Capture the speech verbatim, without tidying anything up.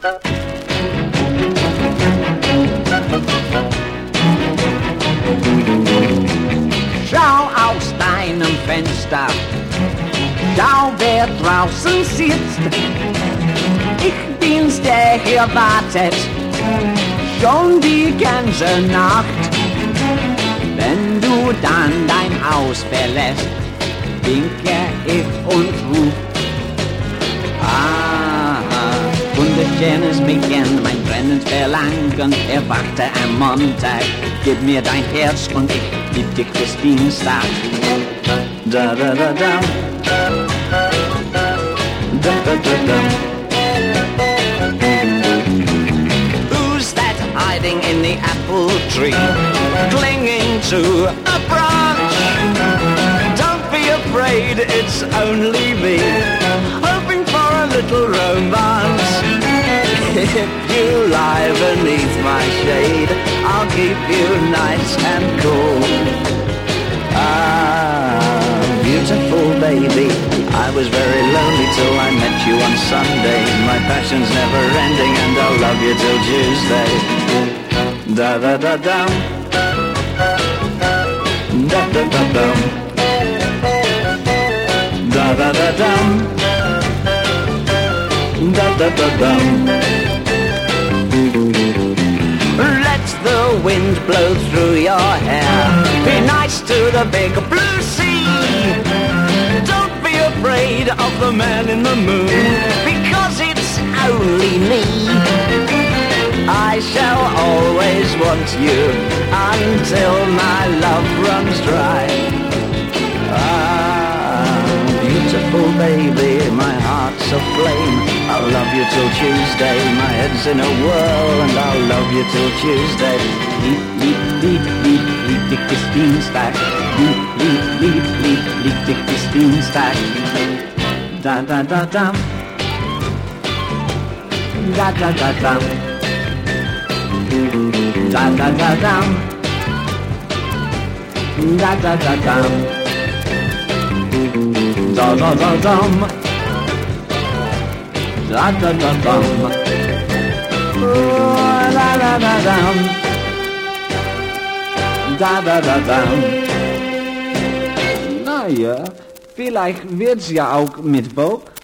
Schau aus deinem Fenster, schau, wer draußen sitzt. Ich bin's, der hier wartet, schon die ganze Nacht. Wenn du dann dein Haus verlässt, winke ich und ruf: Ah, wunderschönes Mädchen, mein brennend Verlangen erwachte am Montag. Gib mir dein Herz und ich lieb dich bis Dienstag. Da da da da, da da da da. Who's that hiding in the apple tree, clinging to a branch? Don't be afraid, it's only me, hoping for a little romance. If you lie beneath my shade, I'll keep you nice and cool. Ah, beautiful baby, I was very lonely till I met you on Sunday. My passion's never ending and I'll love you till Tuesday. Da da da dum, da da da dum, da da da dum, da da da dum. Let the wind blow through your hair, be nice to the big blue sea. Don't be afraid of the man in the moon, because it's only me. I shall always want you until my love runs dry. Ah, beautiful baby, my heart's aflame. I'll love you till Tuesday, my head's in a whirl, and I'll love you till Tuesday. Lieb, lieb, lieb, lieb, lieb dich bis Dienstag. Lieb, lieb, lieb, lieb, lieb dich bis Dienstag. Da, da, da, da. Da, da, da, da. Da, da, da, da. Da, da, da, da. Da, da, da, da. Da da da dum, da da da dum, da da da dum. Na ja, vielleicht wird's ja auch mit Vogue.